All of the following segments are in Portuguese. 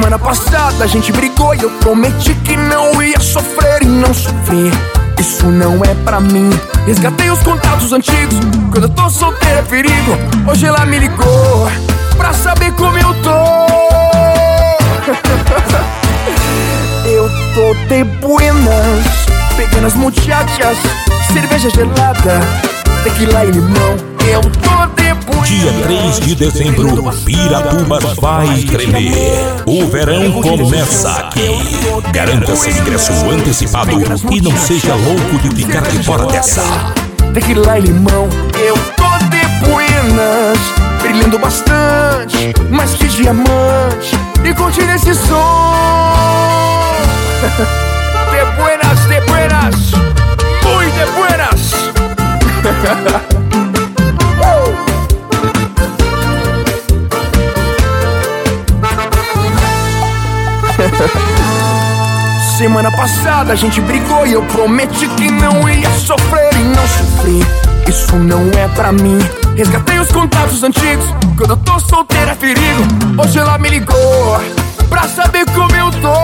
Semana passada a gente brigou e eu prometi que não ia sofrer e não sofri. Isso não é pra mim. Resgatei os contatos antigos. Quando eu tô solteiro é perigo. Hoje ela me ligou pra saber como eu tô. Eu tô de buenas, pegando as muchachas, cerveja gelada, tequila e limão. Eu tô de buenas. Dia 3 de dezembro, Piratuba vai tremer. O verão começa aqui. Garanta seu ingresso antecipado e não seja louco de ficar de fora dessa. Tequila e limão. Eu tô de buenas, brilhando bastante, mais que diamante, e curtindo esse som. De buenas, muy de buenas. Semana passada a gente brigou e eu prometi que não ia sofrer e não sofri. Isso não é pra mim. Resgatei os contatos antigos. Quando eu tô solteiro é perigo. Hoje ela me ligou pra saber como eu tô.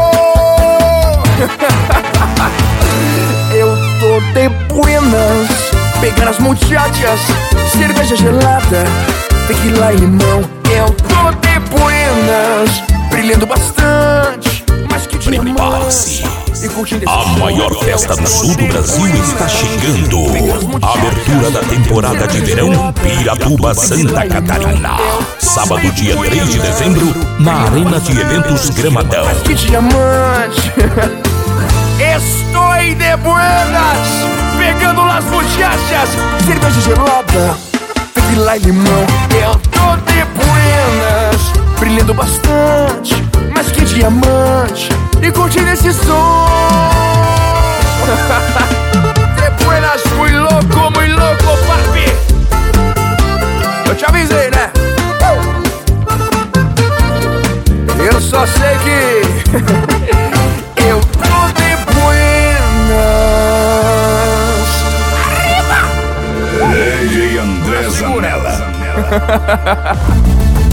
Eu tô de buenas, pegando as muchachas, cerveja gelada, tequila e limão. Eu tô de buenas, brilhando bastante, mais que diamante. Prepare-se. A maior festa do sul do Brasil está chegando. Abertura da temporada de verão Piratuba, Santa Catarina. Sábado, dia 3 de dezembro, na Arena de Eventos Gramadão. Mais que diamante. Estou de buenas, pegando las muchachas, cerveja gelada, tequila e limão. Eu tô de buenas, brilhando bastante, mais que diamante, e curtindo esse som. De buenas, muy louco, papi. Eu te avisei, né? Eu só sei que eu tô de buenas. DJ André Zanella.